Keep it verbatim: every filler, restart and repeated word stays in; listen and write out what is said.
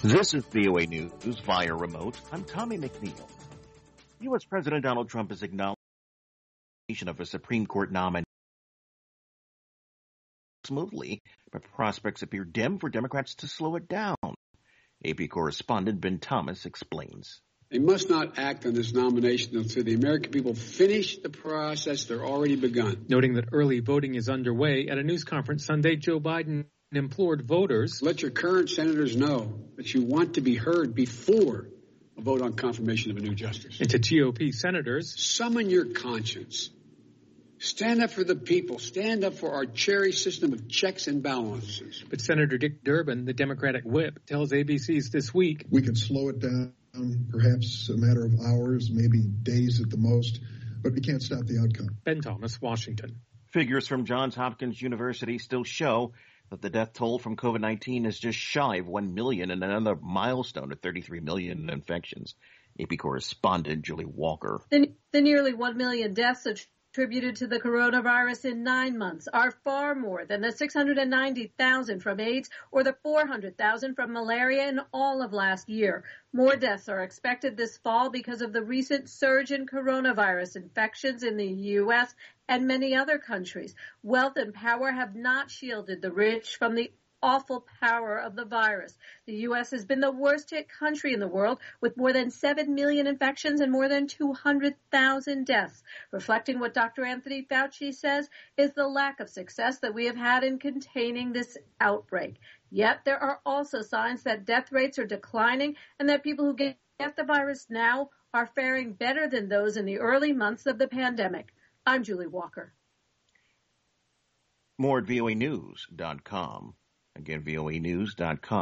This is V O A News via remote. I'm Tommy McNeil. U S. President Donald Trump has acknowledged the of a Supreme Court nominee smoothly, but prospects appear dim for Democrats to slow it down. A P correspondent Ben Thomas explains. They must not act on this nomination until the American people finish the process they're already begun. Noting that early voting is underway, at a news conference Sunday, Joe Biden implored voters, let your current senators know that you want to be heard before a vote on confirmation of a new justice. And to G O P senators, summon your conscience. Stand up for the people. Stand up for our cherished system of checks and balances. But Senator Dick Durbin, the Democratic whip, tells A B C's This Week, we can slow it down, perhaps a matter of hours, maybe days at the most, but we can't stop the outcome. Ben Thomas, Washington. Figures from Johns Hopkins University still show that the death toll from COVID nineteen is just shy of one million and another milestone of thirty-three million infections. A P correspondent Julie Walker. The, the nearly one million deaths attributed to the coronavirus in nine months are far more than the six hundred ninety thousand from AIDS or the four hundred thousand from malaria in all of last year. More deaths are expected this fall because of the recent surge in coronavirus infections in the U S and many other countries. Wealth and power have not shielded the rich from the awful power of the virus. The U S has been the worst hit country in the world with more than seven million infections and more than two hundred thousand deaths, reflecting what Doctor Anthony Fauci says is the lack of success that we have had in containing this outbreak. Yet there are also signs that death rates are declining and that people who get the virus now are faring better than those in the early months of the pandemic. I'm Julie Walker. More at V O A news dot com. Again, V O A news dot com.